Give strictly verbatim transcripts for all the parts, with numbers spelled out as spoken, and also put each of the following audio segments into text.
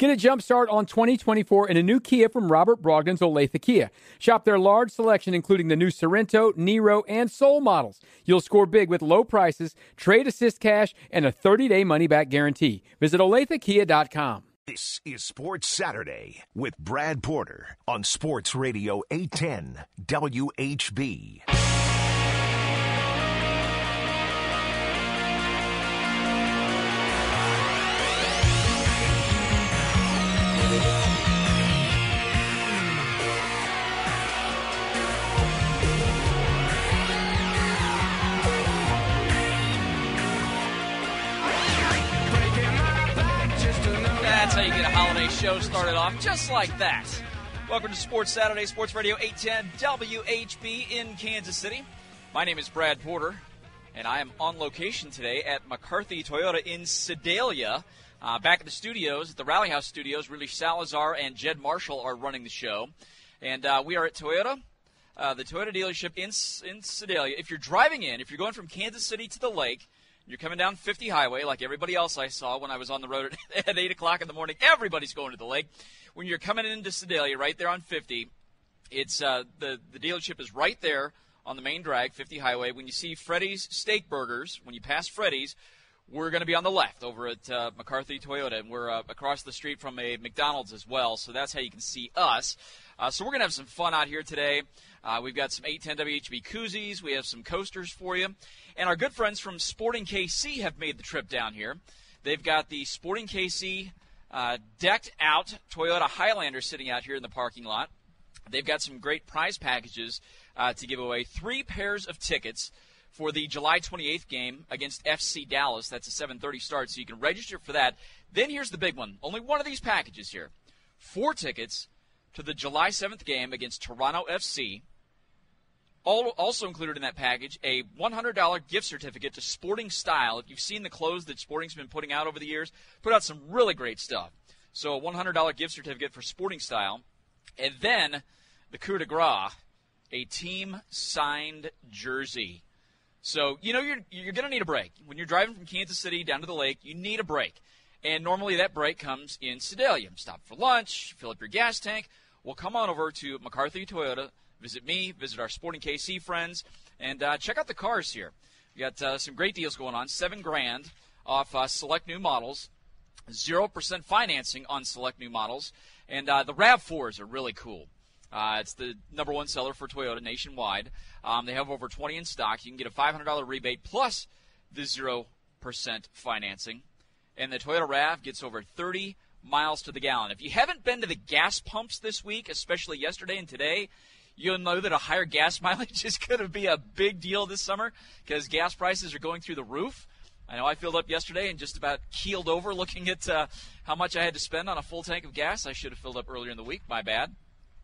Get a jump start on twenty twenty-four in a new Kia from Robert Brogdon's Olathe Kia. Shop their large selection, including the new Sorrento, Nero, and Soul models. You'll score big with low prices, trade assist cash, and a thirty-day money-back guarantee. Visit Olathe Kia dot com. This is Sports Saturday with Brad Porter on Sports Radio eight ten W H B. That's how you get a holiday show started off, just like that. Welcome to Sports Saturday, Sports Radio eight ten W H B in Kansas City. My name is Brad Porter, and I am on location today at McCarthy Toyota in Sedalia. Uh, back at the studios, at the Rally House studios, Rudy Salazar and Jed Marshall are running the show. And uh, we are at Toyota, uh, the Toyota dealership in, in Sedalia. If you're driving in, if you're going from Kansas City to the lake, you're coming down fifty Highway like everybody else I saw when I was on the road at, at eight o'clock in the morning. Everybody's going to the lake. When you're coming into Sedalia, right there on fifty, it's uh, the, the dealership is right there on the main drag, fifty Highway. When you see Freddy's Steak Burgers, when you pass Freddy's, we're going to be on the left over at uh, McCarthy Toyota, and we're uh, across the street from a McDonald's as well, so that's how you can see us. Uh, so we're going to have some fun out here today. Uh, we've got some eight ten W H B koozies. We have some coasters for you. And our good friends from Sporting K C have made the trip down here. They've got the Sporting K C uh, decked-out Toyota Highlander sitting out here in the parking lot. They've got some great prize packages uh, to give away. Three pairs of tickets for the July twenty-eighth game against F C Dallas. That's a seven thirty start, so you can register for that. Then here's the big one. Only one of these packages here. Four tickets to the July seventh game against Toronto F C. All, also included in that package, a one hundred dollars gift certificate to Sporting Style. If you've seen the clothes that Sporting's been putting out over the years, put out some really great stuff. So a one hundred dollars gift certificate for Sporting Style. And then the coup de grace, a team-signed jersey. So, you know, you're, you're going to need a break. When you're driving from Kansas City down to the lake, you need a break. And normally that break comes in Sedalia. Stop for lunch, fill up your gas tank. Well, come on over to McCarthy Toyota. Visit me, visit our Sporting K C friends, and uh, check out the cars here. We got uh, some great deals going on. Seven grand off uh, select new models, zero percent financing on select new models, and uh, the RAV fours are really cool. Uh, it's the number one seller for Toyota nationwide. Um, they have over twenty in stock. You can get a five hundred dollars rebate plus the zero percent financing, and the Toyota RAV gets over thirty miles to the gallon. If you haven't been to the gas pumps this week, especially yesterday and today, you'll know that a higher gas mileage is going to be a big deal this summer because gas prices are going through the roof. I know I filled up yesterday and just about keeled over looking at uh, how much I had to spend on a full tank of gas. I should have filled up earlier in the week. My bad.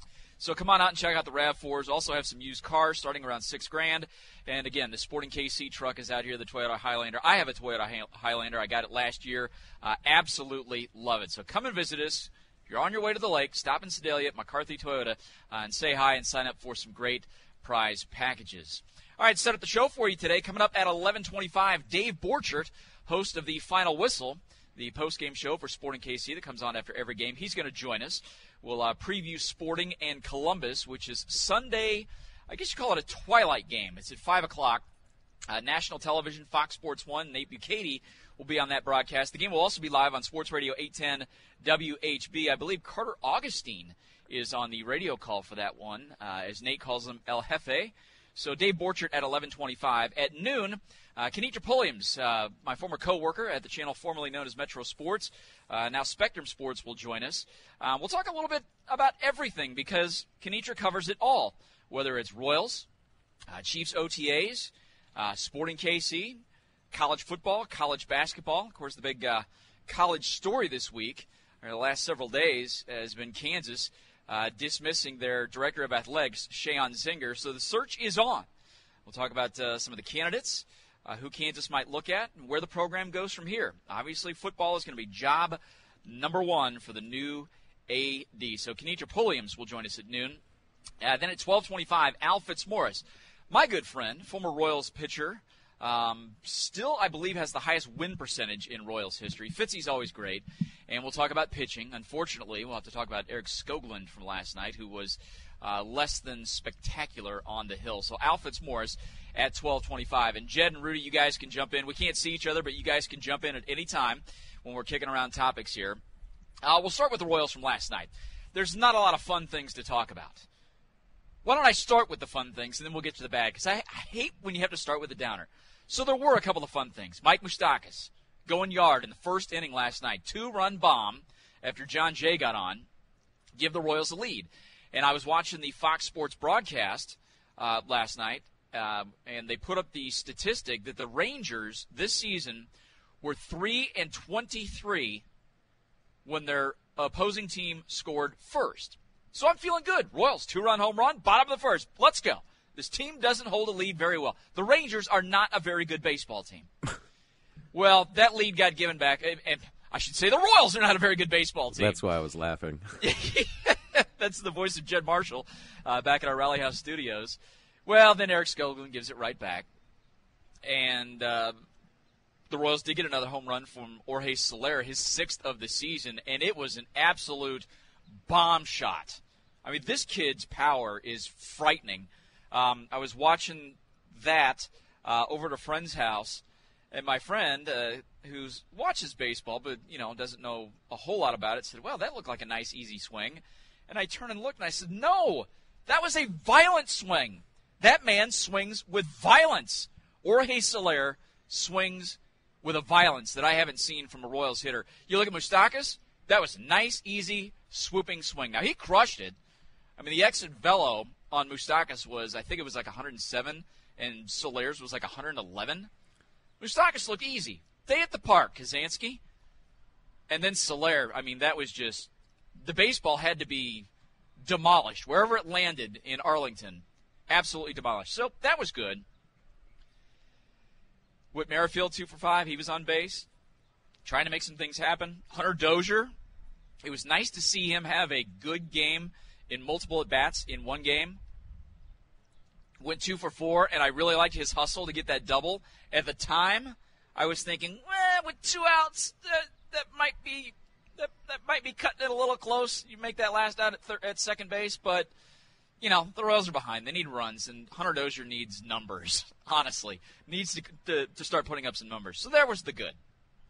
So come on out and check out the RAV fours. Also have some used cars starting around six grand. And again, the Sporting K C truck is out here, the Toyota Highlander. I have a Toyota Highlander. I got it last year. Uh, absolutely love it. So come and visit us. If you're on your way to the lake, stop in Sedalia at McCarthy Toyota uh, and say hi and sign up for some great prize packages. All right, set up the show for you today. Coming up at eleven twenty-five, Dave Borchert, host of the Final Whistle, the post-game show for Sporting K C that comes on after every game. He's going to join us. We'll uh, preview Sporting and Columbus, which is Sunday. I guess you call it a twilight game. It's at five o'clock. Uh, national television, Fox Sports one, Nate Bukaty will be on that broadcast. The game will also be live on Sports Radio eight ten W H B. I believe Carter Augustine is on the radio call for that one, uh, as Nate calls him El Jefe. So Dave Borchert at eleven twenty-five. At noon, uh, Kenitra Pulliams, uh, my former co-worker at the channel formerly known as Metro Sports, uh, now Spectrum Sports, will join us. Uh, we'll talk a little bit about everything because Kenitra covers it all, whether it's Royals, uh, Chiefs O T As, uh, Sporting K C, college football, college basketball. Of course, the big uh, college story this week, or the last several days, has been Kansas uh, dismissing their director of athletics, Shayon Zinger. So the search is on. We'll talk about uh, some of the candidates, uh, who Kansas might look at, and where the program goes from here. Obviously, football is going to be job number one for the new A D. So Kenitra Pulliams will join us at noon. Uh, then at twelve twenty-five, Al Fitzmaurice, my good friend, former Royals pitcher, Um, still, I believe, has the highest win percentage in Royals history. Fitzy's always great. And we'll talk about pitching. Unfortunately, we'll have to talk about Eric Skoglund from last night, who was uh, less than spectacular on the hill. So Al Fitzmaurice at twelve twenty-five. And Jed and Rudy, you guys can jump in. We can't see each other, but you guys can jump in at any time when we're kicking around topics here. Uh, we'll start with the Royals from last night. There's not a lot of fun things to talk about. Why don't I start with the fun things, and then we'll get to the bad, because I, I hate when you have to start with a downer. So there were a couple of fun things. Mike Moustakas going yard in the first inning last night. Two-run bomb after John Jay got on. Give the Royals a lead. And I was watching the Fox Sports broadcast uh, last night, uh, and they put up the statistic that the Rangers this season were three and twenty-three when their opposing team scored first. So I'm feeling good. Royals, two-run home run, bottom of the first. Let's go. This team doesn't hold a lead very well. The Rangers are not a very good baseball team. Well, that lead got given back. And, and I should say the Royals are not a very good baseball team. That's why I was laughing. That's the voice of Jed Marshall uh, back at our Rally House studios. Well, then Eric Skoglund gives it right back. And uh, the Royals did get another home run from Jorge Soler, his sixth of the season, and it was an absolute bomb shot. I mean, this kid's power is frightening. Um, I was watching that uh, over at a friend's house, and my friend, uh, who watches baseball but, you know, doesn't know a whole lot about it, said, well, that looked like a nice, easy swing. And I turned and looked, and I said, no, that was a violent swing. That man swings with violence. Jorge Soler swings with a violence that I haven't seen from a Royals hitter. You look at Moustakas, that was a nice, easy, swooping swing. Now, he crushed it. I mean, the exit velo on Moustakas was, I think it was like one hundred seven, and Soler's was like one hundred eleven. Moustakas looked easy. They hit the park, Kazansky. And then Soler, I mean, that was just, the baseball had to be demolished. Wherever it landed in Arlington, absolutely demolished. So that was good. Whit Merrifield, two for five. He was on base, trying to make some things happen. Hunter Dozier, it was nice to see him have a good game in multiple at-bats in one game. Went two for four, and I really liked his hustle to get that double. At the time, I was thinking, well, with two outs, that, that might be that, that might be cutting it a little close. You make that last out at, thir- at second base, but, you know, the Royals are behind. They need runs, and Hunter Dozier needs numbers, honestly. Needs to, to, to start putting up some numbers. So there was the good.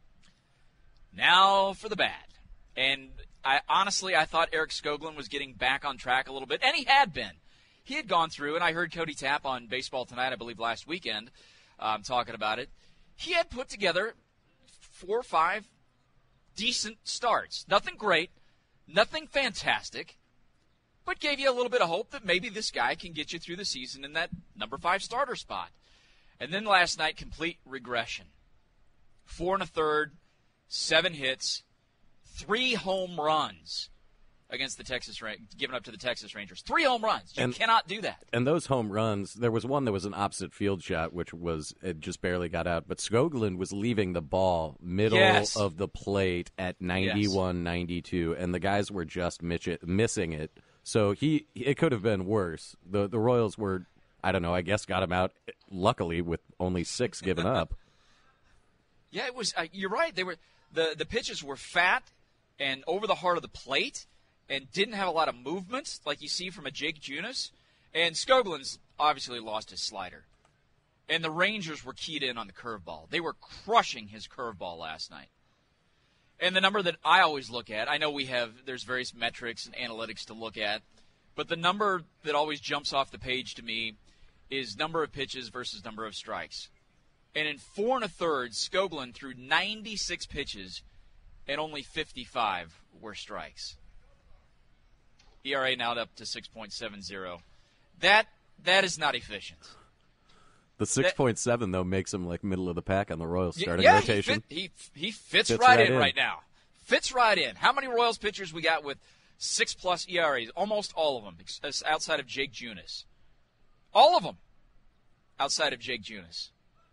Now for the bad. And I honestly, I thought Eric Skoglund was getting back on track a little bit, and he had been. He had gone through, and I heard Cody Tapp on Baseball Tonight, I believe last weekend, um, talking about it. He had put together four or five decent starts. Nothing great, nothing fantastic, but gave you a little bit of hope that maybe this guy can get you through the season in that number five starter spot. And then last night, complete regression. Four and a third, seven hits, three home runs against the Texas, given up to the Texas Rangers. Three home runs. You and, cannot do that. And those home runs, there was one that was an opposite field shot, which was, it just barely got out. But Skoglund was leaving the ball middle yes. of the plate at ninety-one, ninety-two, and the guys were just it, missing it. So he, it could have been worse. The the Royals were, I don't know, I guess got him out, luckily, with only six given up. Yeah, it was. Uh, you're right. They were the the pitches were fat and over the heart of the plate, and didn't have a lot of movement like you see from a Jake Junis. And Skoglund's obviously lost his slider. And the Rangers were keyed in on the curveball. They were crushing his curveball last night. And the number that I always look at, I know we have, there's various metrics and analytics to look at, but the number that always jumps off the page to me is number of pitches versus number of strikes. And in four and a third, Skoglund threw ninety-six pitches, and only fifty-five were strikes. E R A now up to six point seven oh. That that is not efficient. The six point seven, though, makes him like middle of the pack on the Royals starting yeah, rotation. He, fit, he, he fits, fits right, right in, in right now. Fits right in. How many Royals pitchers we got with six-plus E R As? Almost all of them, outside of Jake Junis. All of them outside of Jake Junis.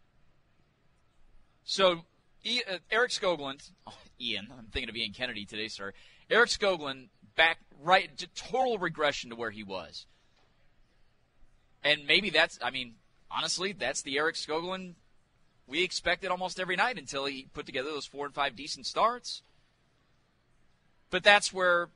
So, e, uh, Eric Skoglund, oh, Ian, I'm thinking of Ian Kennedy today, sir. Eric Skoglund back right, total regression to where he was. And maybe that's, I mean, honestly, that's the Eric Skoglund We expected almost every night until he put together those four and five decent starts. But that's where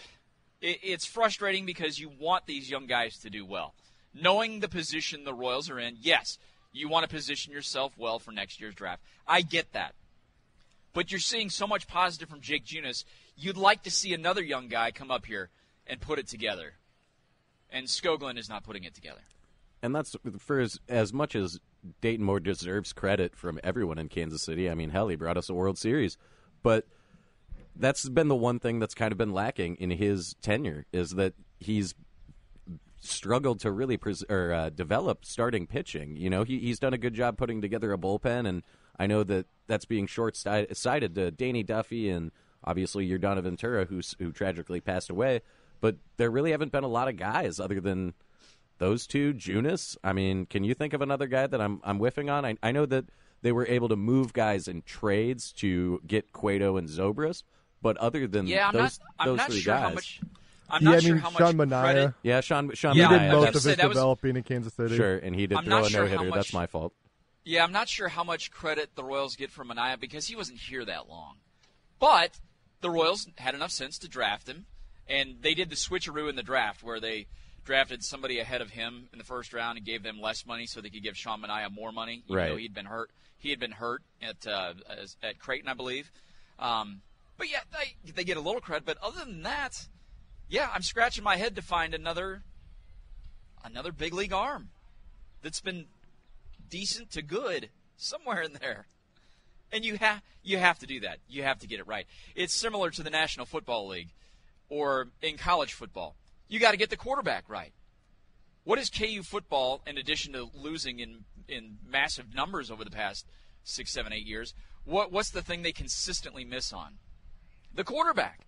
it, it's frustrating because you want these young guys to do well. Knowing the position the Royals are in, yes, you want to position yourself well for next year's draft. I get that. But you're seeing so much positive from Jake Junis. You'd like to see another young guy come up here and put it together. And Skoglund is not putting it together. And that's for as, as much as Dayton Moore deserves credit from everyone in Kansas City. I mean, hell, he brought us a World Series. But that's been the one thing that's kind of been lacking in his tenure is that he's struggled to really pres- or, uh, develop starting pitching. You know, he, he's done a good job putting together a bullpen, and I know that that's being short-sighted to Danny Duffy and obviously your Donovan Ventura, who's, who tragically passed away. But there really haven't been a lot of guys other than those two. Junis, I mean, can you think of another guy that I'm I'm whiffing on? I, I know that they were able to move guys in trades to get Cueto and Zobrist, but other than yeah, I'm those, not, I'm those not three sure guys. How much, I'm yeah, not I sure mean, how much Sean Manaea. credit. Yeah, Sean, Sean Yeah, He Manaea. did I most was of gonna say, his that was- developing in Kansas City. Sure, and he did I'm throw not a sure no-hitter. how much- That's my fault. Yeah, I'm not sure how much credit the Royals get from Manaea because he wasn't here that long. But the Royals had enough sense to draft him, and they did the switcheroo in the draft where they drafted somebody ahead of him in the first round and gave them less money so they could give Sean Manaea more money. Even Right. though he'd been hurt. He had been hurt at uh, at Creighton, I believe. Um, but yeah, they, they get a little credit. But other than that, yeah, I'm scratching my head to find another another big league arm that's been decent to good somewhere in there. And you have you have to do that. You have to get it right. It's similar to the National Football League or in college football. You got to get the quarterback right. What is K U football, in addition to losing in, in massive numbers over the past six, seven, eight years, what what's the thing they consistently miss on? The quarterback.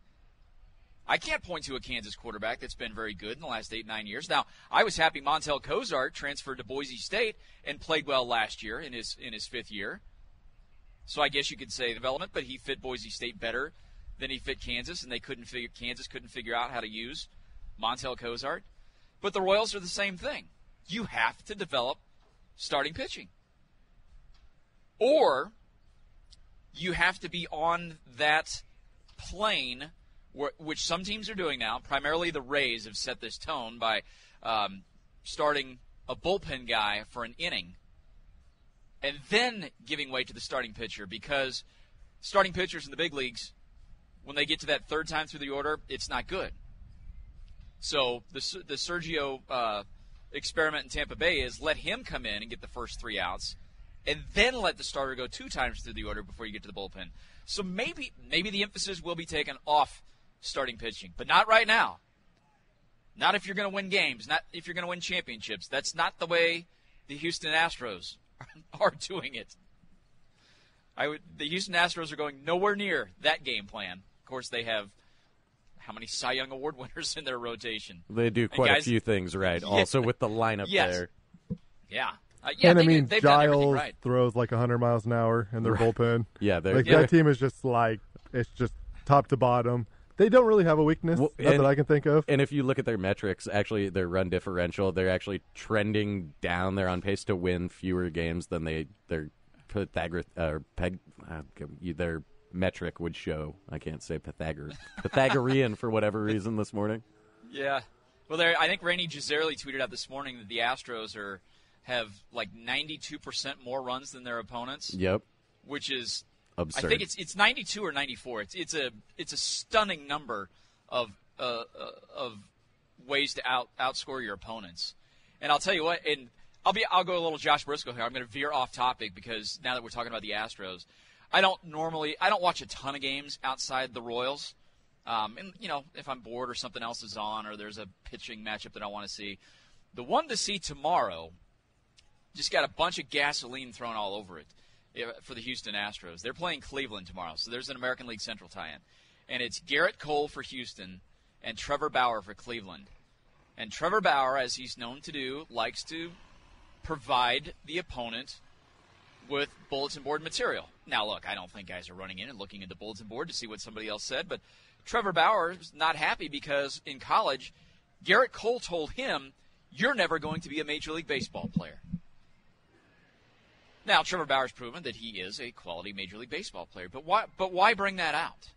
I can't point to a Kansas quarterback that's been very good in the last eight, nine years. Now, I was happy Montel Cozart transferred to Boise State and played well last year in his in his fifth year. So I guess you could say development, but he fit Boise State better than he fit Kansas, and they couldn't figure Kansas couldn't figure out how to use Montel Cozart. But the Royals are the same thing. You have to develop starting pitching. Or you have to be on that plane, where, which some teams are doing now. Primarily the Rays have set this tone by um, starting a bullpen guy for an inning and then giving way to the starting pitcher, because starting pitchers in the big leagues, when they get to that third time through the order, it's not good. So the the Sergio uh, experiment in Tampa Bay is let him come in and get the first three outs, and then let the starter go two times through the order before you get to the bullpen. So maybe maybe the emphasis will be taken off starting pitching, but not right now. Not if you're going to win games, not if you're going to win championships. That's not the way the Houston Astros are doing it. I would, the Houston Astros are going nowhere near that game plan. Of course, they have how many Cy Young Award winners in their rotation? They do quite guys, a few things right. Yeah, also with the lineup yes. there. Yeah. Uh, yeah, and they, I mean, they've done everything Giles right. throws like one hundred miles an hour in their Right. bullpen. Yeah, they're, Like, they're that team is just like, it's just top to bottom. They don't really have a weakness, Well, not and- that I can think of. And if you look at their metrics, actually, their run differential, they're actually trending down. They're on pace to win fewer games than they their Pythagor or Peg uh, their metric would show. I can't say Pythagor Pythagorean for whatever reason this morning. Yeah. Well, there. I think Rainey Gisarelli tweeted out this morning that the Astros are have like ninety-two percent more runs than their opponents. Yep, Which is absurd. I think it's it's ninety-two or ninety-four. It's it's a it's a stunning number of uh, uh, of ways to out outscore your opponents. And I'll tell you what, and I'll be I'll go a little Josh Briscoe here. I'm going to veer off topic because now that we're talking about the Astros, I don't normally I don't watch a ton of games outside the Royals. Um, and you know, if I'm bored or something else is on or there's a pitching matchup that I want to see, the one to see tomorrow just got a bunch of gasoline thrown all over it for the Houston Astros. They're playing Cleveland tomorrow, so there's an American League Central tie-in. And it's Garrett Cole for Houston and Trevor Bauer for Cleveland. And Trevor Bauer, as he's known to do, likes to provide the opponent with bulletin board material. Now, look, I don't think guys are running in and looking at the bulletin board to see what somebody else said, but Trevor Bauer is not happy because in college, Garrett Cole told him, "You're never going to be a Major League Baseball player." Now, Trevor Bauer's proven that he is a quality Major League Baseball player, but why? But why bring that out?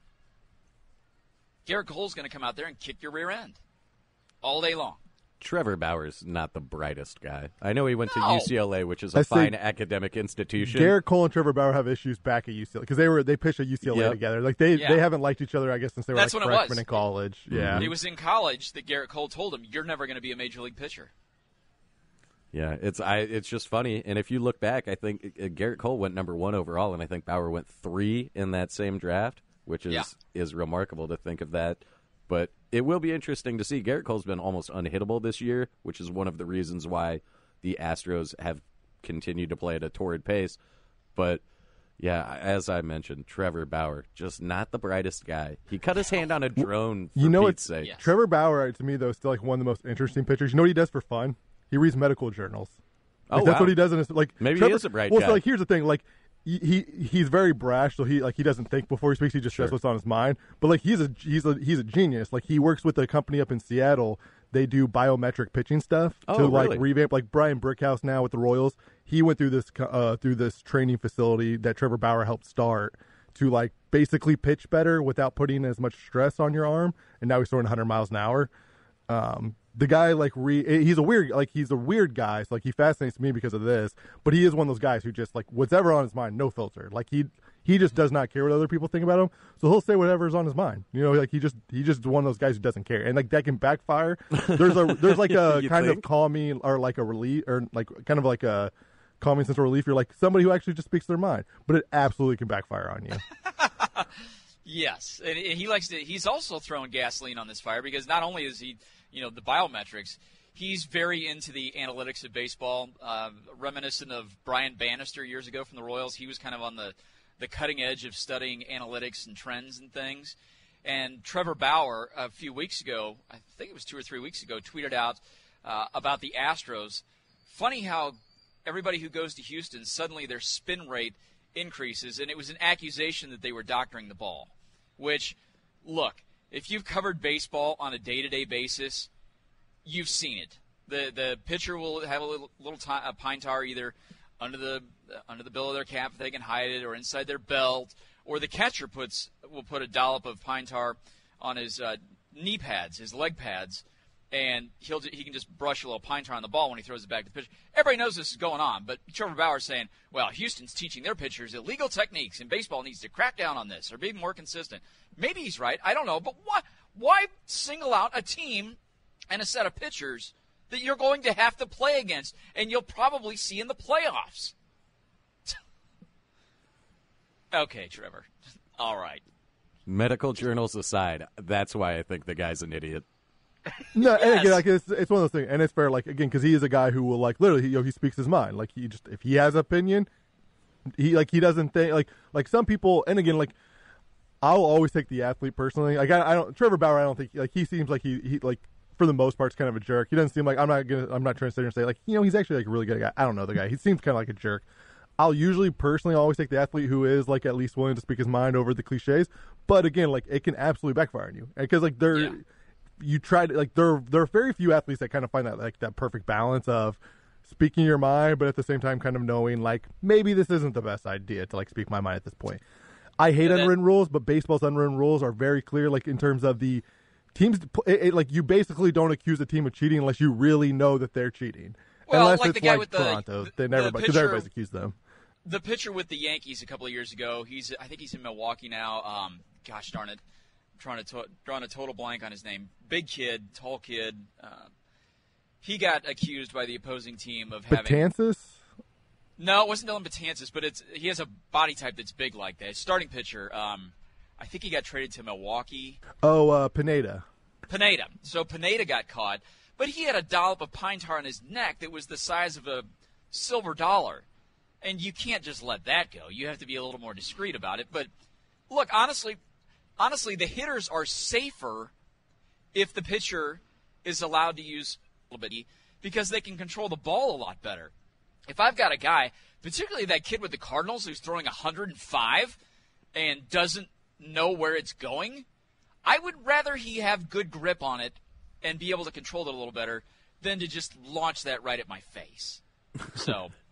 Garrett Cole's going to come out there and kick your rear end all day long. Trevor Bauer's not the brightest guy. I know he went no. to U C L A, which is a I fine academic institution. Garrett Cole and Trevor Bauer have issues back at U C L A because they were they pitched at U C L A yep. together. Like they, yeah. they haven't liked each other, I guess, since they were That's like when it freshmen was. in college. It, yeah, it was in college that Garrett Cole told him, "You're never going to be a Major League pitcher." Yeah, it's I. It's just funny. And if you look back, I think uh, Garrett Cole went number one overall, and I think Bauer went three in that same draft, which is yeah. is remarkable to think of that. But it will be interesting to see. Garrett Cole's been almost unhittable this year, which is one of the reasons why the Astros have continued to play at a torrid pace. But, yeah, as I mentioned, Trevor Bauer, just not the brightest guy. He cut his hand on a drone, for you know Pete's sake. Yes. Trevor Bauer, to me, though, is still like one of the most interesting pitchers. You know what he does for fun? He reads medical journals. Like, Oh, that's wow. what he does in his like. Maybe Trevor, he is a bright well, guy. so like here's the thing, like he, he he's very brash, so he like he doesn't think before he speaks. He just Sure. says what's on his mind. But like he's a he's a he's a genius. Like he works with a company up in Seattle. They do biometric pitching stuff Oh, to like really? revamp. Like Brian Brickhouse now with the Royals, he went through this co- uh, through this training facility that Trevor Bauer helped start to like basically pitch better without putting as much stress on your arm. And now he's throwing one hundred miles an hour. Um, the guy like re he's a weird like he's a weird guy. So like he fascinates me because of this, but he is one of those guys who just like whatever on his mind, no filter. Like he he just does not care what other people think about him. So he'll say whatever's on his mind. You know, like he just he just one of those guys who doesn't care, and like that can backfire. There's a there's like a You kind think? of calming or like a relief or like kind of like a calming sense of relief. You're like somebody who actually just speaks their mind, but it absolutely can backfire on you. Yes, and he likes to. He's also throwing gasoline on this fire because not only is he, you know, the biometrics, he's very into the analytics of baseball, uh, reminiscent of Brian Bannister years ago from the Royals. He was kind of on the, the cutting edge of studying analytics and trends and things. And Trevor Bauer, a few weeks ago, I think it was two or three weeks ago, tweeted out uh, about the Astros. Funny how everybody who goes to Houston, suddenly their spin rate increases, and it was an accusation that they were doctoring the ball, which, look, if you've covered baseball on a day-to-day basis, you've seen it. The the pitcher will have a little, little t- a pine tar either under the uh, under the bill of their cap if they can hide it, or inside their belt, or the catcher puts will put a dollop of pine tar on his uh, knee pads, his leg pads, and he'll he can just brush a little pine tar on the ball when he throws it back to the pitcher. Everybody knows this is going on, but Trevor Bauer's saying, well, Houston's teaching their pitchers illegal techniques, and baseball needs to crack down on this or be more consistent. Maybe he's right. I don't know. But why, why single out a team and a set of pitchers that you're going to have to play against and you'll probably see in the playoffs? Okay, Trevor. All right. Medical journals aside, that's why I think the guy's an idiot. No, and Yes. again, like it's it's one of those things, and it's fair. Like again, because he is a guy who will like literally, you know, he speaks his mind. Like he just if he has opinion, he like he doesn't think like like some people. And again, like I'll always take the athlete personally. Like I, I don't Trevor Bauer. I don't think like he seems like he he like for the most part is kind of a jerk. He doesn't seem like I'm not gonna I'm not trying to sit here and say like you know he's actually like a really good guy. I don't know the guy. He seems kind of like a jerk. I'll usually personally always take the athlete who is like at least willing to speak his mind over the cliches. But again, like it can absolutely backfire on you because like they're. Yeah. You try to like there. There are very few athletes that kind of find that like that perfect balance of speaking your mind, but at the same time, kind of knowing like maybe this isn't the best idea to like speak my mind at this point. I hate And then- unwritten rules, but baseball's unwritten rules are very clear. Like in terms of the teams, it, it, like you basically don't accuse a team of cheating unless you really know that they're cheating. Well, unless like it's the guy like with the- Toronto, the- then the everybody because pitcher- everybody's accused them. The pitcher with the Yankees a couple of years ago, he's I think he's in Milwaukee now. Um, gosh darn it. Trying to to- drawing a total blank on his name. Big kid, tall kid. Uh, he got accused by the opposing team of having. Betances? No, it wasn't Dylan Betances, but it's he has a body type that's big like that. Starting pitcher. Um, I think he got traded to Milwaukee. Oh, uh, Pineda. Pineda. So Pineda got caught, but he had a dollop of pine tar on his neck that was the size of a silver dollar, and you can't just let that go. You have to be a little more discreet about it. But look, honestly. Honestly, the hitters are safer if the pitcher is allowed to use a little bit because they can control the ball a lot better. If I've got a guy, particularly that kid with the Cardinals who's throwing one hundred five and doesn't know where it's going, I would rather he have good grip on it and be able to control it a little better than to just launch that right at my face. So,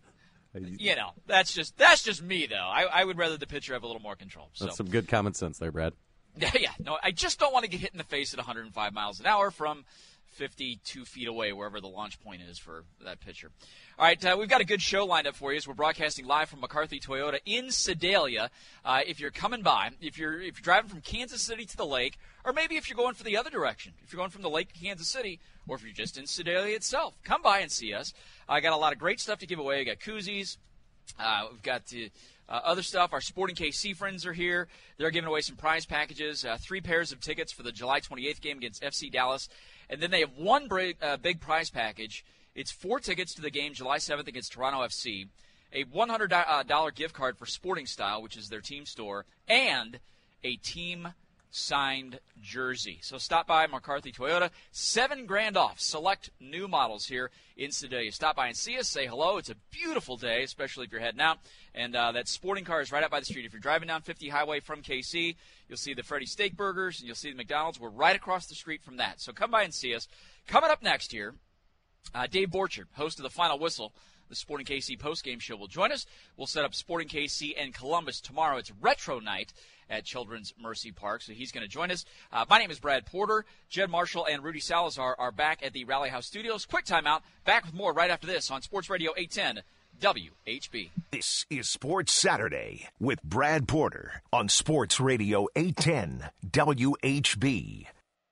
You know, that's just that's just me, though. I, I would rather the pitcher have a little more control. So. That's some good common sense there, Brad. Yeah, yeah. No, I just don't want to get hit in the face at one hundred five miles an hour from fifty-two feet away, wherever the launch point is for that pitcher. All right, uh, we've got a good show lined up for you as we're broadcasting live from McCarthy Toyota in Sedalia. Uh, if you're coming by, if you're if you're driving from Kansas City to the lake, or maybe if you're going for the other direction, if you're going from the lake to Kansas City, or if you're just in Sedalia itself, come by and see us. I got a lot of great stuff to give away. We got koozies. Uh, we've got the uh, other stuff. Our Sporting K C friends are here. They're giving away some prize packages, uh, three pairs of tickets for the July twenty-eighth game against F C Dallas. And then they have one big, uh, big prize package. It's four tickets to the game July seventh against Toronto F C, a one hundred dollars gift card for Sporting Style, which is their team store, and a team-signed jersey. So stop by McCarthy Toyota. Seven grand off. Select new models here in Sedalia. Stop by and see us. Say hello. It's a beautiful day, especially if you're heading out. And uh, that sporting car is right out by the street. If you're driving down fifty Highway from K C, you'll see the Freddy Steak Burgers, and you'll see the McDonald's. We're right across the street from that. So come by and see us. Coming up next here, uh, Dave Borchard, host of The Final Whistle, the Sporting K C postgame show, will join us. We'll set up Sporting K C and Columbus tomorrow. It's retro night at Children's Mercy Park, so he's going to join us. Uh, my name is Brad Porter. Jed Marshall and Rudy Salazar are back at the Rally House Studios. Quick timeout. Back with more right after this on Sports Radio eight ten W H B. This is Sports Saturday with Brad Porter on Sports Radio eight ten W H B.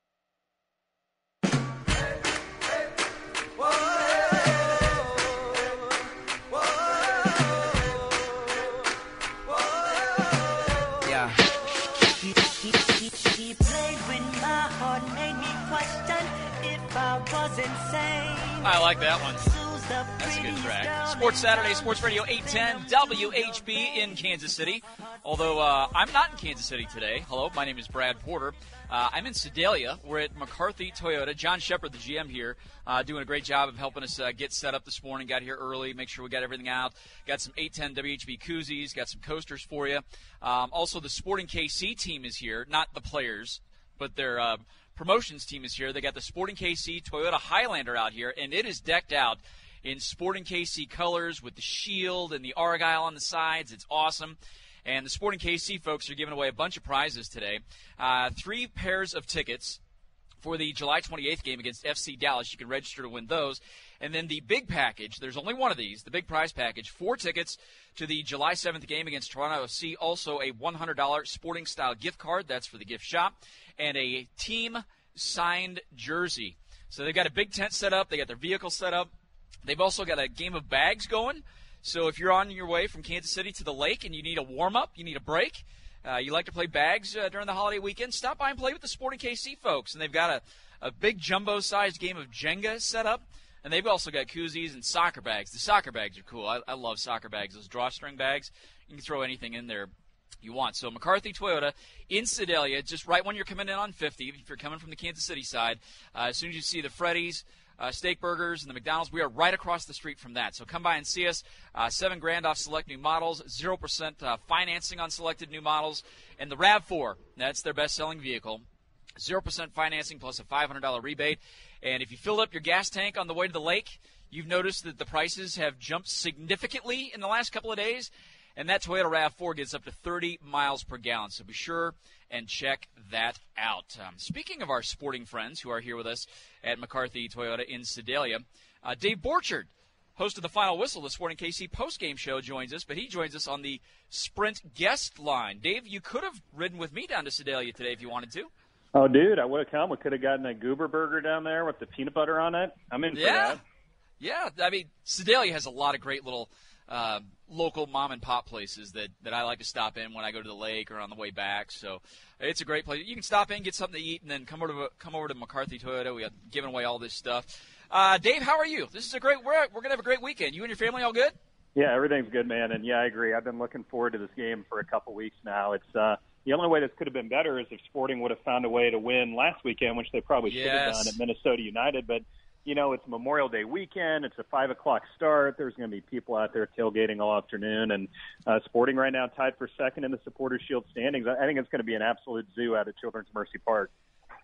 I like that one. That's a good track. Sports Saturday, Sports Radio eight ten W H B in Kansas City. Although uh, I'm not in Kansas City today. Hello, my name is Brad Porter. Uh, I'm in Sedalia. We're at McCarthy Toyota. John Shepard, the G M here, uh, doing a great job of helping us uh, get set up this morning. Got here early, make sure we got everything out. Got some eight ten W H B koozies, got some coasters for you. Um, also, the Sporting K C team is here, not the players, but their uh, promotions team is here. They got the Sporting K C Toyota Highlander out here, and it is decked out in Sporting K C colors with the shield and the Argyle on the sides. It's awesome. And the Sporting K C folks are giving away a bunch of prizes today. Uh, three pairs of tickets for the July twenty-eighth game against F C Dallas. You can register to win those. And then the big package, there's only one of these, the big prize package, four tickets to the July seventh game against Toronto F C, also a one hundred dollars Sporting Style gift card, that's for the gift shop, and a team-signed jersey. So they've got a big tent set up, they got their vehicle set up. They've also got a game of bags going. So if you're on your way from Kansas City to the lake and you need a warm-up, you need a break, uh, you like to play bags uh, during the holiday weekend, stop by and play with the Sporting K C folks. And they've got a, a big jumbo-sized game of Jenga set up. And they've also got koozies and soccer bags. The soccer bags are cool. I, I love soccer bags, those drawstring bags. You can throw anything in there you want. So McCarthy Toyota in Sedalia, just right when you're coming in on fifty, if you're coming from the Kansas City side, uh, as soon as you see the Freddy's, Uh, steak burgers and the McDonald's, we are right across the street from that. So come by and see us. Uh, seven grand off select new models, zero percent uh, financing on selected new models, and the RAV four, that's their best-selling vehicle, zero percent financing plus a five hundred dollars rebate. And if you filled up your gas tank on the way to the lake, you've noticed that the prices have jumped significantly in the last couple of days, and that Toyota RAV four gets up to thirty miles per gallon. So be sure and check that out. Um, speaking of our sporting friends who are here with us at McCarthy Toyota in Sedalia, uh, Dave Borchard, host of the Final Whistle, the Sporting K C postgame show, joins us, but he joins us on the Sprint guest line. Dave, you could have ridden with me down to Sedalia today if you wanted to. Oh, dude, I would have come. We could have gotten a goober burger down there with the peanut butter on it. I'm in for yeah. that. Yeah, I mean, Sedalia has a lot of great little uh, local mom-and-pop places that, that I like to stop in when I go to the lake or on the way back. So it's a great place. You can stop in, get something to eat, and then come over to come over to McCarthy Toyota. We have given away all this stuff. Uh, Dave, how are you? This is a great. We're we're gonna have a great weekend. You and your family all good? Yeah, everything's good, man. And yeah, I agree. I've been looking forward to this game for a couple weeks now. It's uh, the only way this could have been better is if Sporting would have found a way to win last weekend, which they probably should yes. have done at Minnesota United. But you know, it's Memorial Day weekend. It's a five o'clock start. There's going to be people out there tailgating all afternoon. And uh, Sporting right now tied for second in the Supporters Shield standings. I think it's going to be an absolute zoo out at Children's Mercy Park.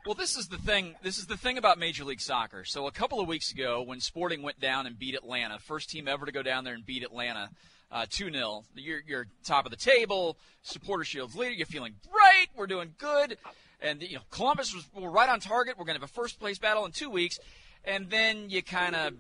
Well, this is the thing. This is the thing about Major League Soccer. So a couple of weeks ago, when Sporting went down and beat Atlanta, first team ever to go down there and beat Atlanta uh, two nil, you're, you're top of the table, Supporter Shield's leader, you're feeling great, we're doing good. And, you know, Columbus was we're right on target. We're going to have a first-place battle in two weeks. And then you kind of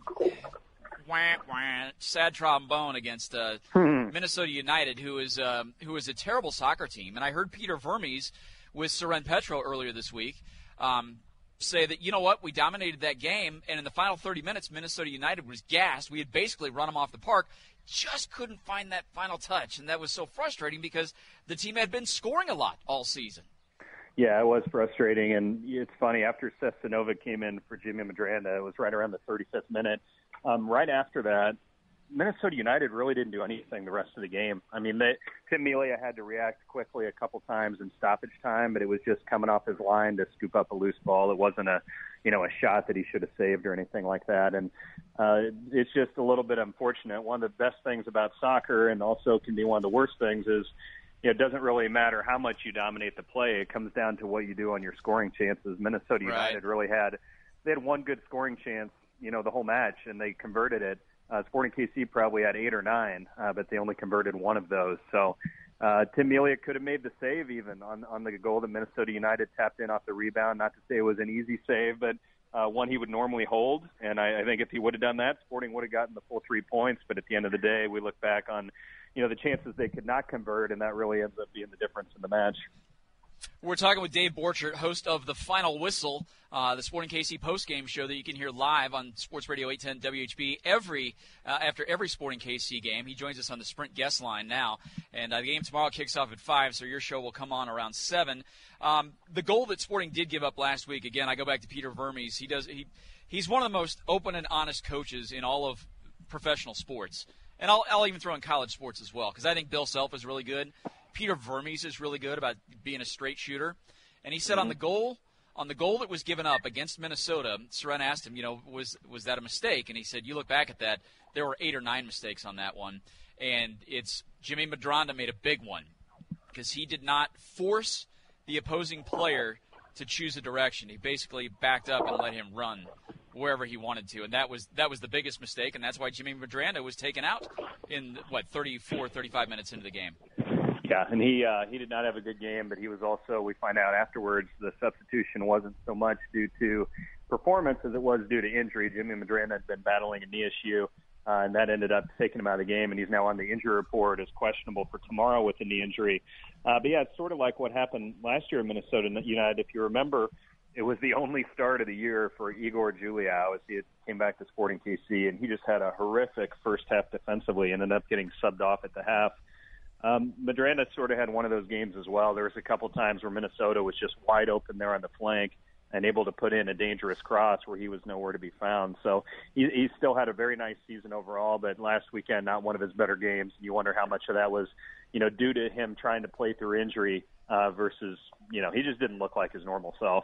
wah, wah, sad trombone against uh, Minnesota United, who is, um, who is a terrible soccer team. And I heard Peter Vermes with Seren Petro earlier this week um, say that, you know what, we dominated that game, and in the final thirty minutes, Minnesota United was gassed. We had basically run them off the park, just couldn't find that final touch. And that was so frustrating because the team had been scoring a lot all season. Yeah, it was frustrating, and it's funny, after Sestanovic came in for Jimmy Medranda, it was right around the thirty-fifth minute. Um, right after that, Minnesota United really didn't do anything the rest of the game. I mean, they, Tim Melia had to react quickly a couple times in stoppage time, but it was just coming off his line to scoop up a loose ball. It wasn't a, you know, a shot that he should have saved or anything like that. And uh, it's just a little bit unfortunate. One of the best things about soccer, and also can be one of the worst things, is you know, it doesn't really matter how much you dominate the play. It comes down to what you do on your scoring chances. Minnesota United right. really had they had one good scoring chance, you know, the whole match, and they converted it. Uh, Sporting K C probably had eight or nine, uh, but they only converted one of those. So uh, Tim Melia could have made the save even on, on the goal that Minnesota United tapped in off the rebound. Not to say it was an easy save, but uh, one he would normally hold. And I, I think if he would have done that, Sporting would have gotten the full three points. But at the end of the day, we look back on, you know, the chances they could not convert, and that really ends up being the difference in the match. We're talking with Dave Borchert, host of The Final Whistle, uh, the Sporting K C postgame show that you can hear live on Sports Radio eight ten W H B every uh, after every Sporting K C game. He joins us on the Sprint guest line now, and uh, the game tomorrow kicks off at five, so your show will come on around seven. Um, the goal that Sporting did give up last week, again, I go back to Peter Vermes. He does he he's one of the most open and honest coaches in all of professional sports, and I'll, I'll even throw in college sports as well, because I think Bill Self is really good. Peter Vermes is really good about being a straight shooter. And he said mm-hmm. on the goal on the goal that was given up against Minnesota, Seren asked him, you know, was was that a mistake? And he said, you look back at that, there were eight or nine mistakes on that one. And it's Jimmy Medranda made a big one because he did not force the opposing player to choose a direction. He basically backed up and let him run wherever he wanted to. And that was that was the biggest mistake, and that's why Jimmy Medranda was taken out in, what, thirty-four, thirty-five minutes into the game. Yeah, and he uh, he did not have a good game, but he was also, we find out afterwards, the substitution wasn't so much due to performance as it was due to injury. Jimmy Medranda had been battling a knee issue, uh, and that ended up taking him out of the game, and he's now on the injury report as questionable for tomorrow with a knee injury. Uh, but, yeah, it's sort of like what happened last year in Minnesota United. If you remember, it was the only start of the year for Igor Juliao as he had came back to Sporting K C, and he just had a horrific first half defensively and ended up getting subbed off at the half. Um, Medranda sort of had one of those games as well. There was a couple times where Minnesota was just wide open there on the flank and able to put in a dangerous cross where he was nowhere to be found. So he, he still had a very nice season overall, but last weekend, not one of his better games. You wonder how much of that was, you know, due to him trying to play through injury uh, versus, you know, he just didn't look like his normal self.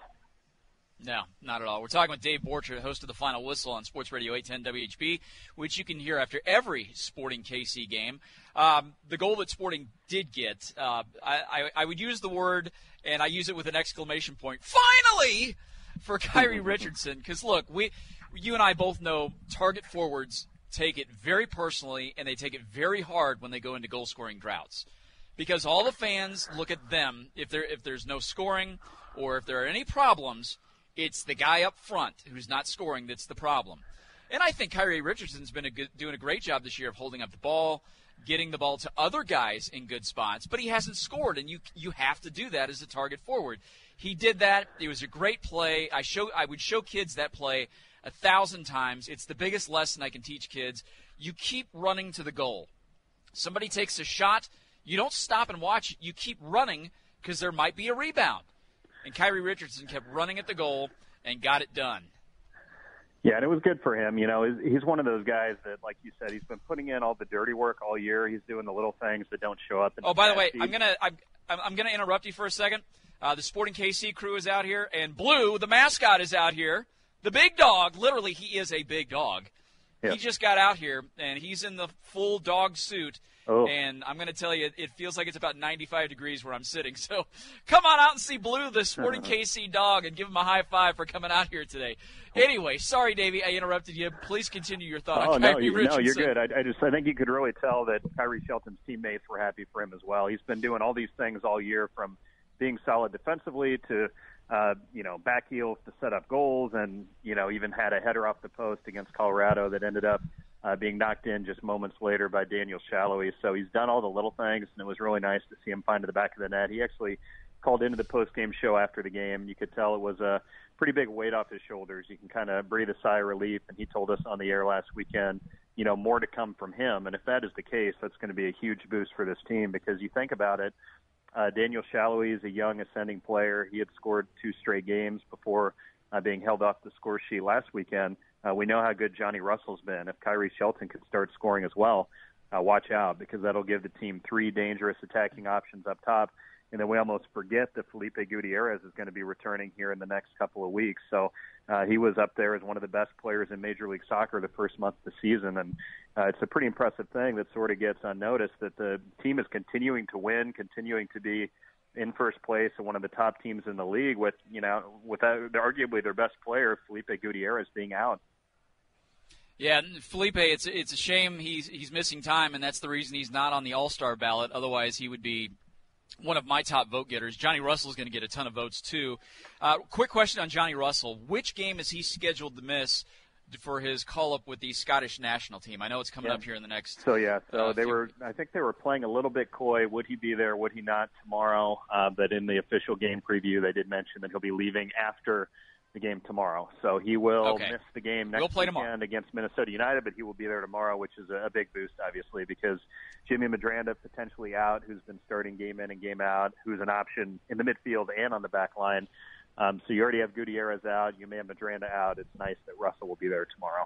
No, not at all. We're talking with Dave Borchert, host of The Final Whistle on Sports Radio eight ten W H B, which you can hear after every Sporting K C game. Um, the goal that Sporting did get, uh, I, I, I would use the word, and I use it with an exclamation point, finally, for Kyrie Richardson. Because, look, we, you and I both know target forwards take it very personally, and they take it very hard when they go into goal-scoring droughts. Because all the fans look at them, if there if there's no scoring or if there are any problems, it's the guy up front who's not scoring that's the problem. And I think Kyrie Richardson's been a good, doing a great job this year of holding up the ball, getting the ball to other guys in good spots, but he hasn't scored, and you you have to do that as a target forward. He did that. It was a great play. I show I would show kids that play a thousand times. It's the biggest lesson I can teach kids. You keep running to the goal. Somebody takes a shot, you don't stop and watch. You keep running because there might be a rebound. And Kyrie Richardson kept running at the goal and got it done. Yeah, and it was good for him. You know, he's one of those guys that, like you said, he's been putting in all the dirty work all year. He's doing the little things that don't show up. In oh, by the way, I'm gonna I'm, I'm gonna interrupt you for a second. Uh, the Sporting K C crew is out here, and Blue, the mascot, is out here. The big dog, literally, he is a big dog. He just got out here, and he's in the full dog suit. Oh. And I'm going to tell you, it feels like it's about ninety-five degrees where I'm sitting. So come on out and see Blue, the Sporting K C dog, and give him a high five for coming out here today. Anyway, sorry, Davey, I interrupted you. Please continue your thought oh, on no, Kyrie you, Richardson. No, you're good. I, I just I think you could really tell that Kyrie Shelton's teammates were happy for him as well. He's been doing all these things all year, from being solid defensively to uh, you know back heels to set up goals, and you know even had a header off the post against Colorado that ended up Uh, being knocked in just moments later by Daniel Shalhoub. So he's done all the little things, and it was really nice to see him find to the back of the net. He actually called into the post-game show after the game. You could tell it was a pretty big weight off his shoulders. You can kind of breathe a sigh of relief, and he told us on the air last weekend, you know, more to come from him. And if that is the case, that's going to be a huge boost for this team, because you think about it, uh, Daniel Shalhoub is a young ascending player. He had scored two straight games before uh, being held off the score sheet last weekend. Uh, we know how good Johnny Russell's been. If Kyrie Shelton could start scoring as well, uh, watch out, because that'll give the team three dangerous attacking options up top. And then we almost forget that Felipe Gutierrez is going to be returning here in the next couple of weeks. So uh, he was up there as one of the best players in Major League Soccer the first month of the season. And uh, it's a pretty impressive thing that sort of gets unnoticed, that the team is continuing to win, continuing to be in first place and one of the top teams in the league with, you know, without arguably their best player, Felipe Gutierrez, being out. Yeah, Felipe, it's it's a shame he's he's missing time, and that's the reason he's not on the All-Star ballot. Otherwise, he would be one of my top vote getters. Johnny Russell's going to get a ton of votes, too. Uh, quick question on Johnny Russell. Which game is he scheduled to miss for his call-up with the Scottish national team? I know it's coming yeah. up here in the next So, yeah, so uh, they few... were. I think they were playing a little bit coy. Would he be there? Would he not tomorrow? Uh, but in the official game preview, they did mention that he'll be leaving after the game tomorrow. So he will okay. miss the game next we'll play weekend tomorrow. against Minnesota United, but he will be there tomorrow, which is a big boost, obviously, because Jimmy Medranda potentially out, who's been starting game in and game out, who's an option in the midfield and on the back line. Um, so you already have Gutierrez out. You may have Medranda out. It's nice that Russell will be there tomorrow.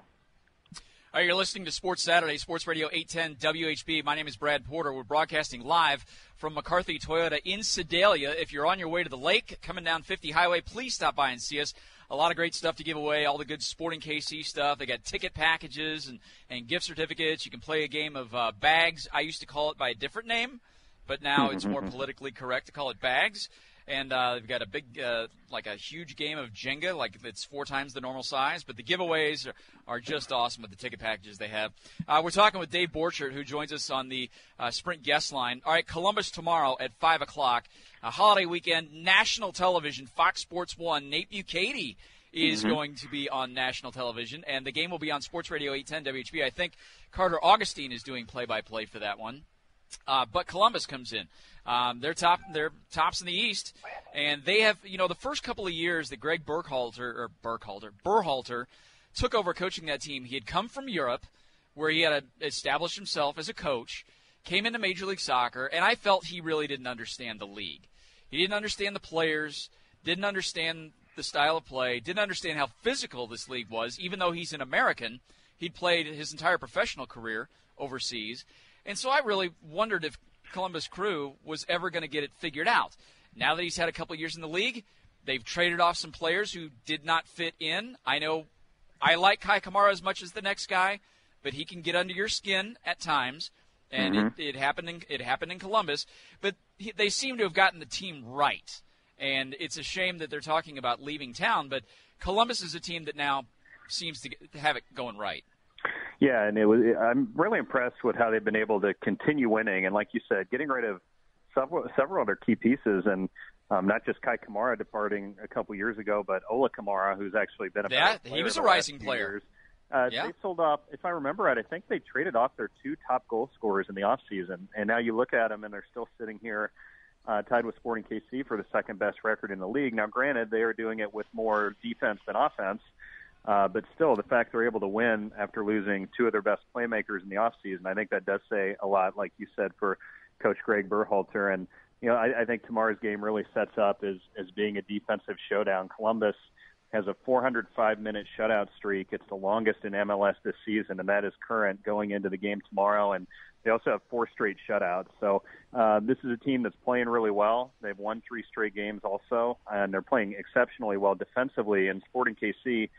All right, you're listening to Sports Saturday, Sports Radio eight ten W H B. My name is Brad Porter. We're broadcasting live from McCarthy Toyota in Sedalia. If you're on your way to the lake, coming down fifty Highway, please stop by and see us. A lot of great stuff to give away, all the good Sporting K C stuff. They got ticket packages and, and gift certificates. You can play a game of uh, bags. I used to call it by a different name, but now it's more politically correct to call it bags. And uh, they've got a big, uh, like a huge game of Jenga, like it's four times the normal size. But the giveaways are, are just awesome with the ticket packages they have. Uh, we're talking with Dave Borchert, who joins us on the uh, Sprint guest line. All right, Columbus tomorrow at five o'clock. A holiday weekend, national television, Fox Sports one. Nate Bukaty is mm-hmm. going to be on national television, and the game will be on Sports Radio eight ten W H B. I think Carter Augustine is doing play-by-play for that one. Uh, but Columbus comes in. Um, they're top. They're tops in the East, and they have. You know, the first couple of years that Greg Berhalter or Burkhalter Berhalter took over coaching that team, he had come from Europe, where he had established himself as a coach, came into Major League Soccer, and I felt he really didn't understand the league. He didn't understand the players, didn't understand the style of play, didn't understand how physical this league was. Even though he's an American, he'd played his entire professional career overseas. And so I really wondered if Columbus Crew was ever going to get it figured out. Now that he's had a couple of years in the league, they've traded off some players who did not fit in. I know I like Kai Kamara as much as the next guy, but he can get under your skin at times, and mm-hmm. it, it happened in, it happened in Columbus. But he, they seem to have gotten the team right, and it's a shame that they're talking about leaving town, but Columbus is a team that now seems to, get, to have it going right. Yeah, and it was. I'm really impressed with how they've been able to continue winning, and like you said, getting rid of several several other key pieces, and um, not just Kai Kamara departing a couple years ago, but Ola Kamara, who's actually been a yeah, he was a rising player. Uh, yeah. They sold off, if I remember right, I think they traded off their two top goal scorers in the offseason, and now you look at them, and they're still sitting here uh, tied with Sporting K C for the second best record in the league. Now, granted, they are doing it with more defense than offense. Uh, but still, the fact they're able to win after losing two of their best playmakers in the offseason, I think that does say a lot, like you said, for Coach Greg Berhalter. And, you know, I, I think tomorrow's game really sets up as, as being a defensive showdown. Columbus has a four hundred five minute shutout streak. It's the longest in M L S this season, and that is current going into the game tomorrow. And they also have four straight shutouts. So uh, this is a team that's playing really well. They've won three straight games also, and they're playing exceptionally well defensively. And Sporting K C,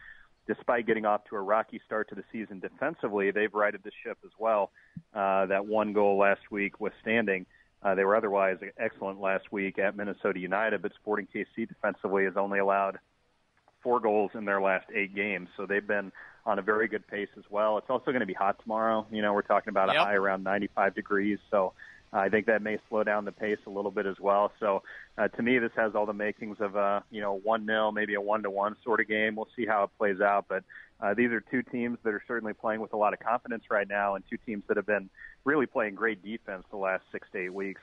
despite getting off to a rocky start to the season defensively, they've righted the ship as well. Uh, that one goal last week withstanding. Uh, they were otherwise excellent last week at Minnesota United, but Sporting K C defensively has only allowed four goals in their last eight games. So they've been on a very good pace as well. It's also going to be hot tomorrow. You know, we're talking about yep. a high around ninety-five degrees. So uh, I think that may slow down the pace a little bit as well. So uh, to me, this has all the makings of a, you know, one nil, maybe a one to one sort of game. We'll see how it plays out. But uh, these are two teams that are certainly playing with a lot of confidence right now, and two teams that have been really playing great defense the last six to eight weeks.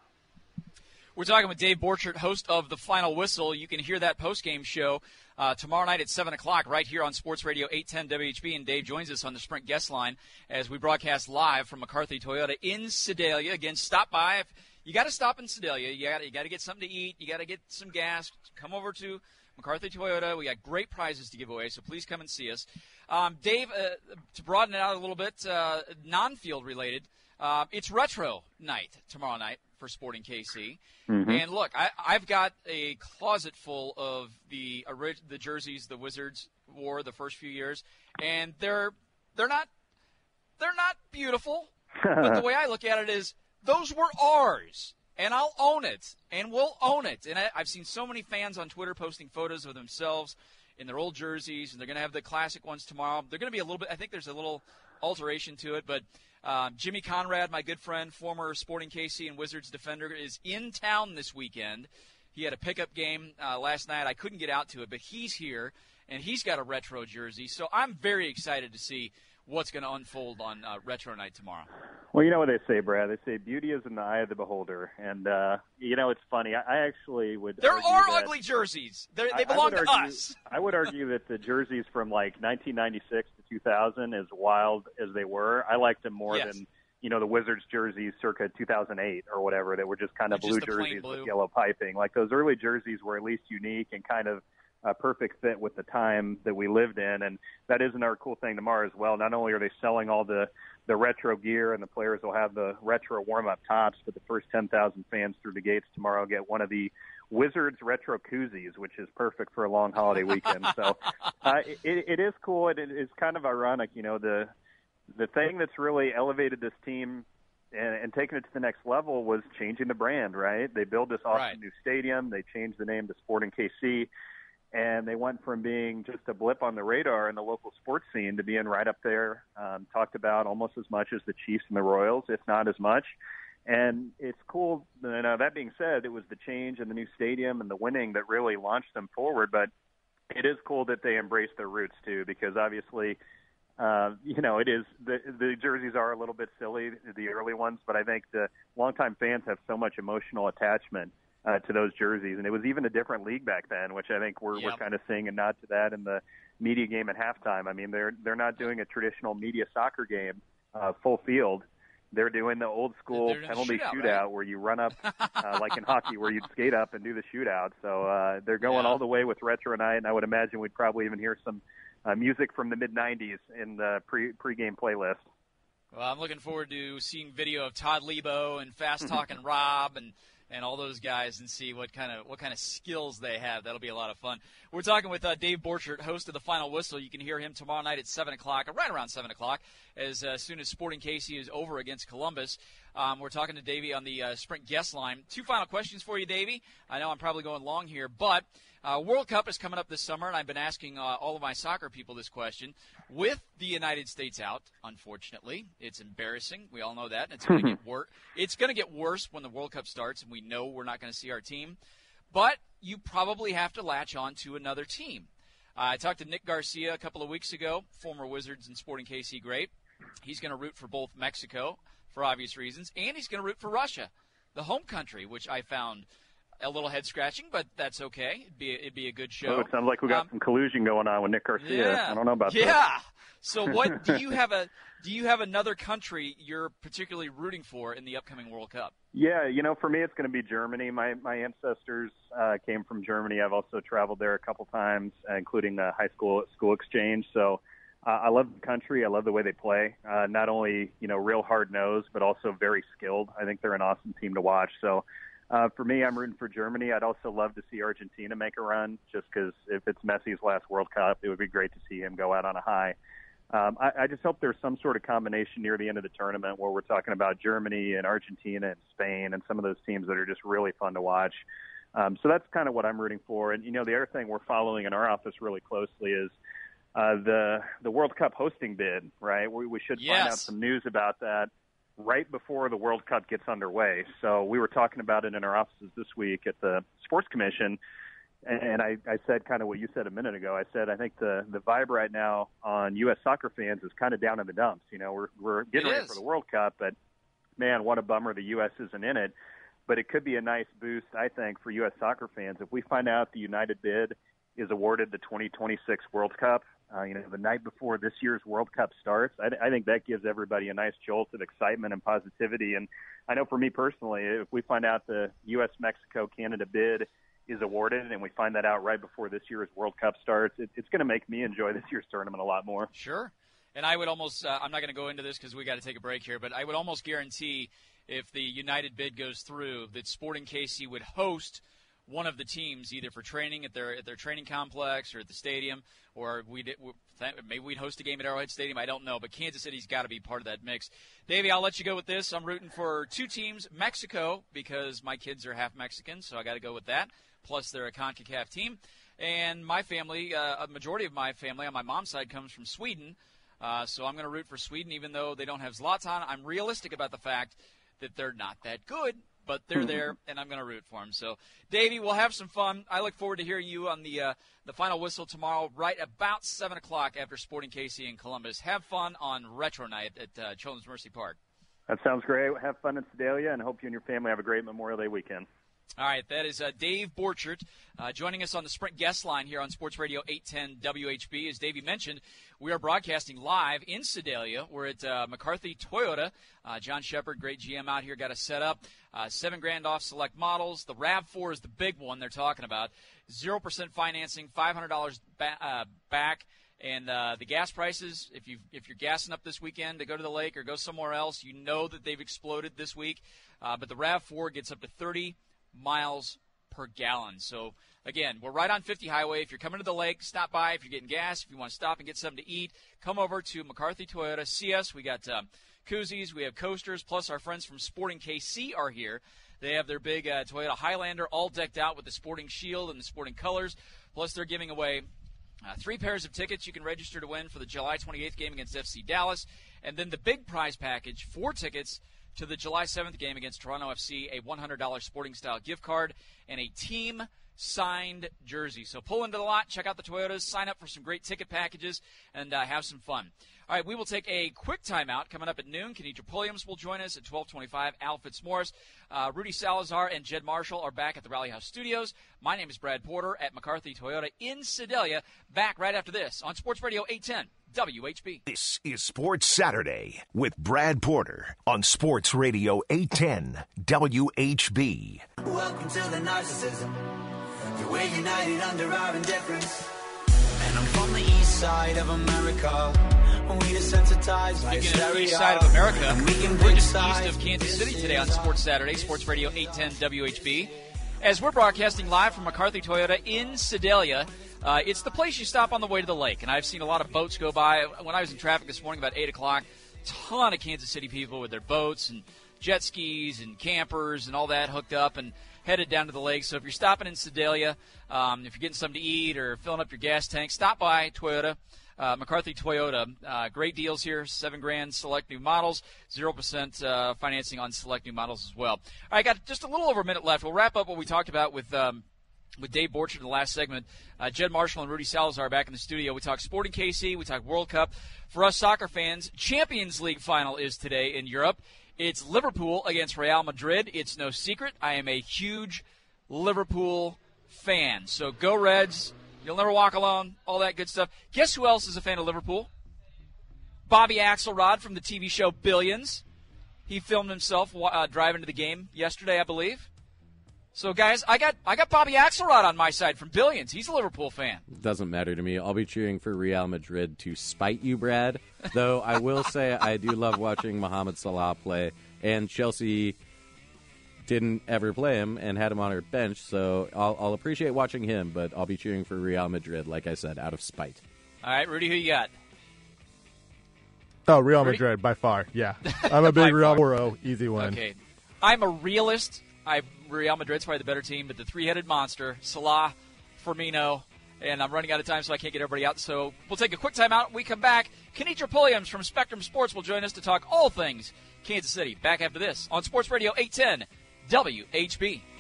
We're talking with Dave Borchert, host of The Final Whistle. You can hear that post-game show uh, tomorrow night at seven o'clock right here on Sports Radio eight ten W H B. And Dave joins us on the Sprint guest line as we broadcast live from McCarthy Toyota in Sedalia. Again, stop by. If you got to stop in Sedalia. You got you got to get something to eat. You got to get some gas. Come over to McCarthy Toyota. We got great prizes to give away, so please come and see us. Um, Dave, uh, to broaden it out a little bit, uh, non-field related, uh, it's retro night tomorrow night for Sporting K C. Mm-hmm. And look, I, I've got a closet full of the the jerseys the Wizards wore the first few years, and they're they're not they're not beautiful. But the way I look at it is, those were ours, and I'll own it, and we'll own it. And I, I've seen so many fans on Twitter posting photos of themselves in their old jerseys, and they're going to have the classic ones tomorrow. They're going to be a little bit. I think there's a little alteration to it, but. Um, Jimmy Conrad, my good friend, former Sporting K C and Wizards defender, is in town this weekend. He had a pickup game uh, last night. I couldn't get out to it, but he's here, and he's got a retro jersey. So I'm very excited to see what's going to unfold on uh, Retro Night tomorrow. Well, you know what they say, Brad. They say beauty is in the eye of the beholder. And, uh, you know, it's funny. I, I actually would There argue are that, ugly jerseys. They're, they I, belong I to argue, us. I would argue that the jerseys from, like, nineteen ninety-six to two thousand, as wild as they were, I liked them more yes. than, you know, the Wizards jerseys circa two thousand eight or whatever that were just kind of just blue jerseys blue. with yellow piping. Like, those early jerseys were at least unique and kind of a perfect fit with the time that we lived in. And that is another cool thing tomorrow as well. Not only are they selling all the, the retro gear, and the players will have the retro warm-up tops, but the first ten thousand fans through the gates tomorrow get one of the Wizards retro koozies, which is perfect for a long holiday weekend. So uh, it, it is cool. It, it's kind of ironic, you know, the the thing that's really elevated this team and, and taken it to the next level was changing the brand, right? They built this awesome right. new stadium. They changed the name to Sporting K C. And they went from being just a blip on the radar in the local sports scene to being right up there, um, talked about almost as much as the Chiefs and the Royals, if not as much. And it's cool. You know, that being said, it was the change in the new stadium and the winning that really launched them forward. But it is cool that they embrace their roots, too, because obviously, uh, you know, it is the, the jerseys are a little bit silly, the early ones, but I think the longtime fans have so much emotional attachment Uh, to those jerseys. And it was even a different league back then, which I think we're, yep. we're kind of seeing a nod to that in the media game at halftime. I mean, they're they're not doing a traditional media soccer game uh, full field. They're doing the old school penalty shootout, shootout right? where you run up, uh, like in hockey, where you'd skate up and do the shootout. So uh, they're going yeah. all the way with Retro Night, and I would imagine we'd probably even hear some uh, music from the mid nineties in the pre pre-game playlist. Well, I'm looking forward to seeing video of Todd Lebo and Fast Talking Rob and and all those guys, and see what kind of what kind of skills they have. That'll be a lot of fun. We're talking with uh, Dave Borchert, host of The Final Whistle. You can hear him tomorrow night at seven o'clock, or right around seven o'clock, as uh, soon as Sporting K C is over against Columbus. Um, we're talking to Davey on the uh, Sprint guest line. Two final questions for you, Davey. I know I'm probably going long here, but uh, World Cup is coming up this summer, and I've been asking uh, all of my soccer people this question. With the United States out, unfortunately, it's embarrassing. We all know that. And it's going to get worse. It's going to get worse when the World Cup starts, and we know we're not going to see our team. But you probably have to latch on to another team. Uh, I talked to Nick Garcia a couple of weeks ago, former Wizards and Sporting K C great. He's going to root for both Mexico, for obvious reasons, and he's going to root for Russia, the home country, which I found a little head-scratching, but that's okay. It'd be, it'd be a good show. Oh, it sounds like we got um, some collusion going on with Nick Garcia. Yeah, I don't know about yeah. that. Yeah. So what do you have a do you have another country you're particularly rooting for in the upcoming World Cup? Yeah, you know, for me it's going to be Germany. My my ancestors uh, came from Germany. I've also traveled there a couple times, uh, including a high school school exchange. So uh, I love the country. I love the way they play. Uh, not only, you know, real hard-nosed, but also very skilled. I think they're an awesome team to watch. So Uh, for me, I'm rooting for Germany. I'd also love to see Argentina make a run, just because if it's Messi's last World Cup, it would be great to see him go out on a high. Um, I, I just hope there's some sort of combination near the end of the tournament where we're talking about Germany and Argentina and Spain and some of those teams that are just really fun to watch. Um, so that's kind of what I'm rooting for. And, you know, the other thing we're following in our office really closely is uh, the the World Cup hosting bid, right? We, we should yes. find out some news about that right before the World Cup gets underway. So we were talking about it in our offices this week at the Sports Commission. And I, I said kind of what you said a minute ago. I said I think the, the vibe right now on U S soccer fans is kind of down in the dumps. You know, we're we're getting it ready is. for the World Cup, but man, what a bummer the U S isn't in it. But it could be a nice boost, I think, for U S soccer fans if we find out the United bid is awarded the twenty twenty-six World Cup. Uh, you know, the night before this year's World Cup starts. I, I think that gives everybody a nice jolt of excitement and positivity. And I know for me personally, if we find out the U S Mexico Canada bid is awarded and we find that out right before this year's World Cup starts, it, it's going to make me enjoy this year's tournament a lot more. Sure. And I would almost, uh, I'm not going to go into this because we got to take a break here, but I would almost guarantee if the United bid goes through that Sporting K C would host one of the teams either for training at their at their training complex or at the stadium, or we'd, maybe we'd host a game at Arrowhead Stadium. I don't know, but Kansas City's got to be part of that mix. Davey, I'll let you go with this. I'm rooting for two teams, Mexico, because my kids are half Mexican, so I got to go with that. Plus, they're a CONCACAF team. And my family, uh, a majority of my family on my mom's side comes from Sweden, uh, so I'm going to root for Sweden, even though they don't have Zlatan. I'm realistic about the fact that they're not that good, but they're there, and I'm going to root for them. So, Davey, we'll have some fun. I look forward to hearing you on the uh, the final whistle tomorrow, right about seven o'clock after Sporting K C in Columbus. Have fun on Retro Night at uh, Children's Mercy Park. That sounds great. Have fun in Sedalia, and hope you and your family have a great Memorial Day weekend. All right, that is uh, Dave Borchert uh, joining us on the Sprint guest line here on Sports Radio eight ten W H B. As Davey mentioned, we are broadcasting live in Sedalia. We're at uh, McCarthy Toyota. Uh, John Shepard, great G M out here, got us set up. Uh, seven grand off select models. The RAV four is the big one they're talking about. Zero percent financing, five hundred dollars ba- uh, back. And uh, the gas prices, if you if you're gassing up this weekend to go to the lake or go somewhere else, you know that they've exploded this week. Uh, but the RAV four gets up to thirty miles per gallon. So, again, we're right on fifty Highway. If you're coming to the lake, stop by. If you're getting gas, if you want to stop and get something to eat, come over to McCarthy Toyota. See us. We got um, koozies. We have coasters. Plus, our friends from Sporting K C are here. They have their big uh, Toyota Highlander all decked out with the Sporting Shield and the Sporting colors. Plus, they're giving away uh, three pairs of tickets you can register to win for the July twenty-eighth game against F C Dallas. And then the big prize package, four tickets to the July seventh game against Toronto F C, a one hundred dollars Sporting-style gift card, and a team-signed jersey. So pull into the lot, check out the Toyotas, sign up for some great ticket packages, and uh, have some fun. All right, we will take a quick timeout. Coming up at noon, Kenitra Pulliams will join us at twelve twenty-five. Al Fitzmaurice, uh, Rudy Salazar, and Jed Marshall are back at the Rally House Studios. My name is Brad Porter at McCarthy Toyota in Sedalia. Back right after this on Sports Radio eight ten W H B. This is Sports Saturday with Brad Porter on Sports Radio eight ten W H B. Welcome to the narcissism. We're united under our indifference. And I'm from the east side of America. We desensitized by Speaking of the east side of America, we're just east of Kansas City today on Sports Saturday, Sports Radio eight ten W H B. As we're broadcasting live from McCarthy Toyota in Sedalia, uh, it's the place you stop on the way to the lake. And I've seen a lot of boats go by. When I was in traffic this morning about eight o'clock, ton of Kansas City people with their boats and jet skis and campers and all that hooked up and headed down to the lake. So if you're stopping in Sedalia, um, if you're getting something to eat or filling up your gas tank, stop by Toyota. Uh, McCarthy Toyota, uh, great deals here, seven grand select new models, zero percent uh, financing on select new models as well. All right, got just a little over a minute left. We'll wrap up what we talked about with um, with Dave Borchert in the last segment. Uh, Jed Marshall and Rudy Salazar are back in the studio. We talk Sporting K C, we talk World Cup. For us soccer fans, Champions League final is today in Europe. It's Liverpool against Real Madrid. It's no secret, I am a huge Liverpool fan. So go Reds. You'll never walk alone, all that good stuff. Guess who else is a fan of Liverpool? Bobby Axelrod from the T V show Billions. He filmed himself uh, driving to the game yesterday, I believe. So, guys, I got I got Bobby Axelrod on my side from Billions. He's a Liverpool fan. Doesn't matter to me. I'll be cheering for Real Madrid to spite you, Brad. Though I will say I do love watching Mohamed Salah play. And Chelsea didn't ever play him and had him on our bench, so I'll, I'll appreciate watching him, but I'll be cheering for Real Madrid, like I said, out of spite. All right, Rudy, who you got? Oh, Real Rudy? Madrid, by far, yeah. I'm a big Real Madrid, easy win. Okay. I'm a realist. I Real Madrid's probably the better team, but the three-headed monster, Salah, Firmino, and I'm running out of time, so I can't get everybody out. So we'll take a quick time out. We come back. Kenitra Pulliams from Spectrum Sports will join us to talk all things Kansas City. Back after this on Sports Radio eight ten W H B.